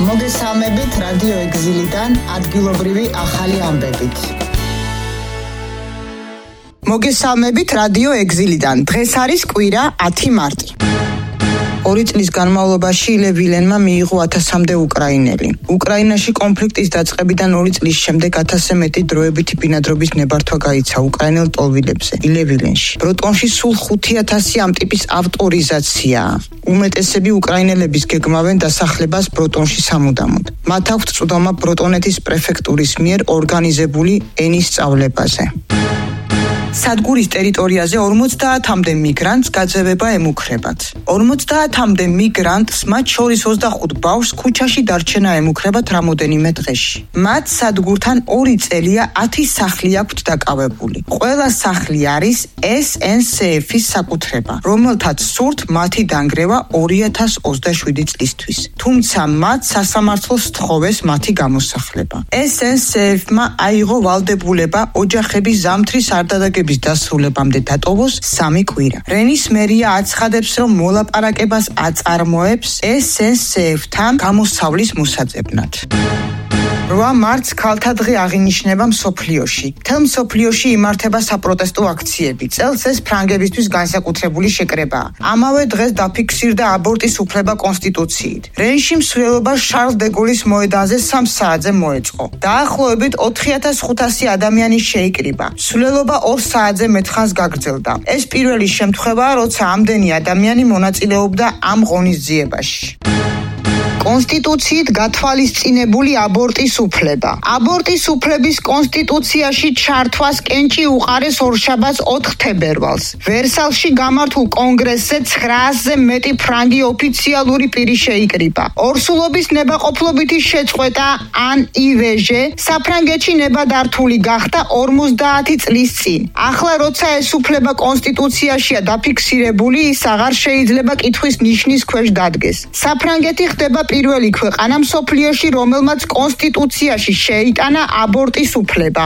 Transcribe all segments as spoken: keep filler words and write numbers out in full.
მოგესალმებით რადიო ეგზილიდან ადგილობრივი ახალი ამბებით. მოგესალმებით რადიო ეგზილიდან. დღეს არის კვირა ათი მარტი. ორი წლის განმავლობაში ვილენმა მიიღო ათასამდე უკრაინელი. უკრაინაში კონფლიქტის დაწყებიდან ორი წლის შემდეგ ათასზე მეტი დროებითი ბინადრობის ნებართვა გაიცა უკრაინელ ტოლვილებზე ვილენში. ბროტონში სულ ხუთი ათასი ამ ტიპის ავტორიზაციაა. უმეტესები უკრაინელების გეგმავენ დასახლებას ბროტონში სამუდამოდ. მათ აქვთ წვდომა ბროტონეთის პრეფექტურის მიერ ორგანიზებული ენის სწავლებაზე. სადგურის ტერიტორიაზე ორმოცდაათამდე მიგრანტს გაძევება ემუქრებათ. ორმოცდაათამდე მიგრანტს, მათ შორის ოცდახუთ ბავშვს ქუჩაში დარჩენა ემუქრებათ რამოდენიმე დღეში. მათ სადგურთან ორი წელია ათი სახლი აქვთ დაკავებული. ყველა სახლი არის ეს ენ სი ეფ-ის საკუთრება, რომელთაც სურთ მათი დანგრევა ორი ათას ოცდაშვიდი წლისთვის. თუმცა მათ სასამართლოს სთხოვეს მათი გამოსახლება. ეს ენ სი ეფ-მა აიღო ვალდებულება ოჯახების ზამთრის არდადეგების დასრულებამდე დატოვოს სამი კვირა. რენის მერია აცხადებს, რომ მოლაპარაკებას აწარმოებს ეს ენ სი ეფ-თან გამოსავლის მოსაძებნად. რვა მარტს ქალთა დღე აღინიშნება მსოფლიოში. მთელ მსოფლიოში იმართება საპროტესტო აქციები. წელს ეს ფრანგებისთვის განსაკუთრებული შეკრებაა. ამავე დღეს დაფიქსირდა აბორტის უფლება კონსტიტუციით. რენში მსვლელობა შარლ დე გოლის მოედანზე სამ საათზე მოეწყო. დაახლოებით ოთხი ათას ხუთასი ადამიანი შეიკრიბა. მსვლელობა ორ საათზე მეთხანს გაგრძელდა. ეს პირველი შემთხვევაა, როცა ამდენი ადამიანი მონაწილეობდა ამ ღონისძიებაში. კონსტიტუციით გათვალისწინებული აბორტის უფლება. აბორტის უფლების კონსტიტუციაში ჩართვას კენჭი უყარეს ორშაბათს ოთხ თებერვალს. ვერსალში გამართულ კონგრესზე ცხრაასზე მეტი ფრანგი ოფიციალური პირი შეიკრიბა. ორსულობის ნებაყოფლობითი შეწყვეტა ან ივეჟე საფრანგეთში ნებადართული გახდა ორმოცდაათი წლის წინ. ახლა როცა ეს უფლება კონსტიტუციაშია დაფიქსირებული, ის აღარ შეიძლება კითხვის ნიშნის ქვეშ დადგეს. საფრანგეთი ხდება პირველი ქვეყანა მსოფლიოში, რომელმაც კონსტიტუციაში შეიტანა აბორტის უფლება.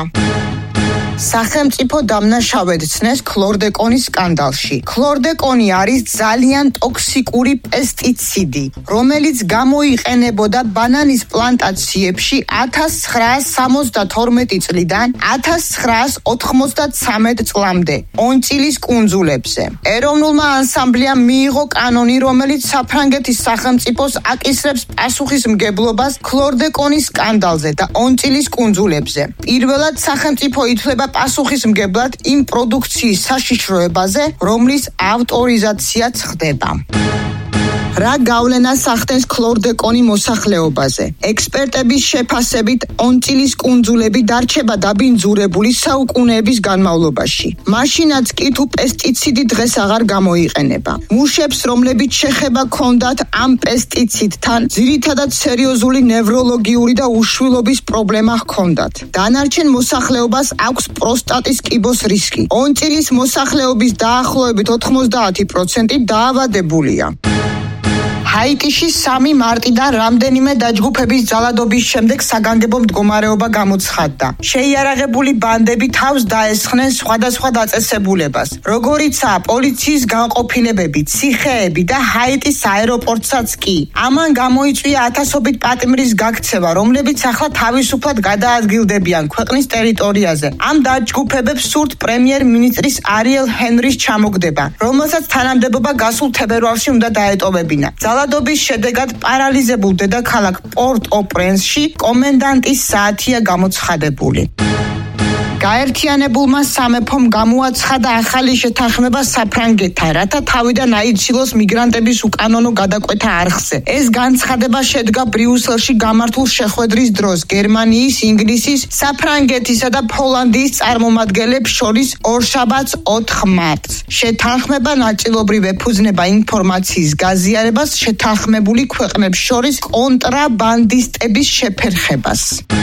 სახელმწიფო დამნაშავედ ცნეს ქლორდეკონის სკანდალში. ქლორდეკონი არის ძალიან ტოქსიკური პესტიციდი, რომელიც გამოიყენებოდა ბანანის პლანტაციებში ათას ცხრაას სამოცდათორმეტი წლიდან ათას ცხრაას ოთხმოცდათსამეტ წლამდე ონწილის კუნძულებზე. ეროვნულმა ანსამბლემ მიიღო კანონი, რომელიც საფრანგეთის სახელმწიფოს აკისრებს პასუხისმგებლობას ქლორდეკონის სკანდალზე და ონწილის კუნძულებზე. პირველად სახელმწიფო ითვლება პასუხისმგებლად იმ პროდუქციის საშიშროებაზე, რომლის ავტორიზაციაც ხდება. რა გავლენას ახდენს ქლორდეკონი მოსახლეობაზე? ექსპერტების შეფასებით, ონწილის კუნძულები დარჩება დაბინძურებული საუკუნეების განმავლობაში. მაშინაც კი თუ პესტიციდი დღეს აღარ გამოიყენება. მუშებს, რომლებიც შეხება ჰქონდათ ამ პესტიციდთან, ძირითადად სერიოზული ნევროლოგიური და უშვილობის პრობლემა ჰქონდათ. დანარჩენ მოსახლეობას აქვს პროსტატის კიბოს რისკი. ონწილის მოსახლეობის დაახლოებით ოთხმოცდაათი პროცენტი დაავადებულია. ჰაიტიში სამი მარტიდან რამდენიმე დაჯგუფების ძალადობის შემდეგ საგანგებო მდგომარეობა გამოცხადდა. შეიარაღებული ბანდები თავს დაესხნენ სხვადასხვა დაწესებულებას, როგორიცაა პოლიციის განყოფილებები, ციხეები და ჰაიტის აეროპორტსაც კი. ამან გამოიწვია ათასობით პატიმრის გაქცევა, რომლებიც ახლა თავისუფლად გადაადგილდებიან ქვეყნის ტერიტორიაზე. ამ დაჯგუფებებს სურთ პრემიერ-მინისტრის არიელ ჰენრის ჩამოგდება, რომელსაც თანამდებობა გასულ თებერვალში უნდა დაეტოვებინა. ძალადობის შედეგად პარალიზებულ დედაქალაქ პორტ-ო-პრენსში კომენდანტის საათია გამოცხადებული. გაერთიანებულმა სამეფომ გამოაცხადა ახალი შეთანხმება საფრანგეთთან, რათა თავიდან აიცილოს მიგრანტების უკანონო გადაკვეთა არხზე. ეს განცხადება შედგა ბრიუსელში გამართულ შეხვედრის დროს გერმანიის, ინგლისის, საფრანგეთისა და პოლონეთის წარმომადგენლებს შორის ორშაბათს ოთხ მარტს. შეთანხმება ნაწილობრივ ეფუძნება ინფორმაციის გაზიარებას შეთანხმებული ქვეყნებს შორის კონტრაბანდისტების შეფერხებას.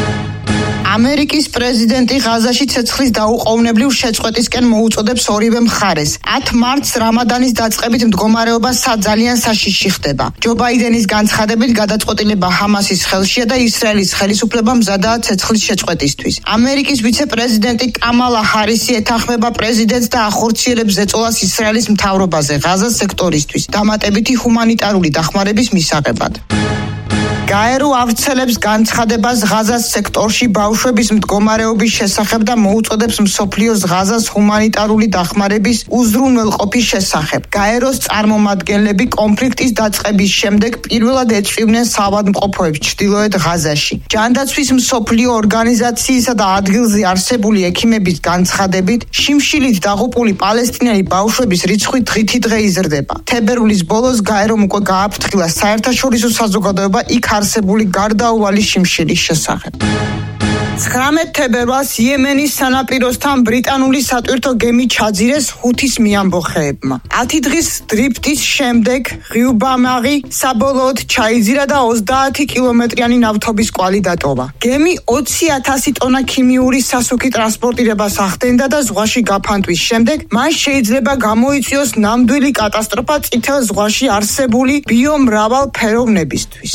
ამერიკის პრეზიდენტი ღაზაში ცეცხლის დაუყოვნებლივ შეწყვეტისკენ მოუწოდებს ორივე მხარეს. ათ მარტს რამადანის დაწყებით მდგომარეობა ძალიან საშიში ხდება. ჯო ბაიდენის განცხადებით გადაწყვეტილება ჰამასის ხელშია და ისრაელის ხელისუფლება მზადაა ცეცხლის შეწყვეტისთვის. ამერიკის ვიცე-პრეზიდენტი კამალა ჰარისი ეთანხმება პრეზიდენტს და ახორციელებს ზეწოლას ისრაელის მთავრობაზე ღაზას სექტორისთვის დამატებითი ჰუმანიტარული დახმარების მისაღებად. გაერო ავრცელებს განცხადებას ღაზას სექტორში ბავშვების მდგომარეობის შესახებ და მოუწოდებს მსოფლიოს ღაზას ჰუმანიტარული დახმარების უზრუნველყოფის შესახებ. გაეროს წარმომადგენლები კონფლიქტის დაწყების შემდეგ პირველად ეწვივნენ საავადმყოფოებს ჩრდილოეთ ღაზაში. ჯანდაცვის მსოფლიო ორგანიზაციისა და ადგილზე არსებული ექიმების განცხადებით, შიმშილით დაღუპული პალესტინელი ბავშვების რიცხვი დღითი დღე იზრდება. თებერვლის ბოლოს გაერომ უკვე გააფრთხილა საერთაშორისო საზოგადოება იქ არსებული გარდაუვალი შიმშილის შესახებ. ცხრამეტ თებერვალს იემენის სანაპიროსთან ბრიტანული სატვირთო გემი ჩაძირეს ჰუთის მიამბოხეებმა. ათი დღის დრიფტის შემდეგ ღიუბამაღი საბოლოოდ ჩაიძირა და ოცდაათი კილომეტრიანი ნავთობის კვალი დატოვა. გემი ოცი ათასი ტონა ქიმიური სასუქი ტრანსპორტირებას ახდენდა და ზღვაში გაფანტვის შემდეგ მან შეიძლება გამოიწვიოს ნამდვილი კატასტროფა წითელ ზღვაში არსებული ბიომრავალფეროვნებისთვის.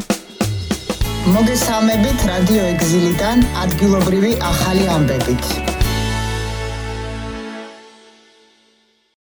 მოგესალმებით რადიო ეგზილიდან ადგილობრივი ახალი ამბებით.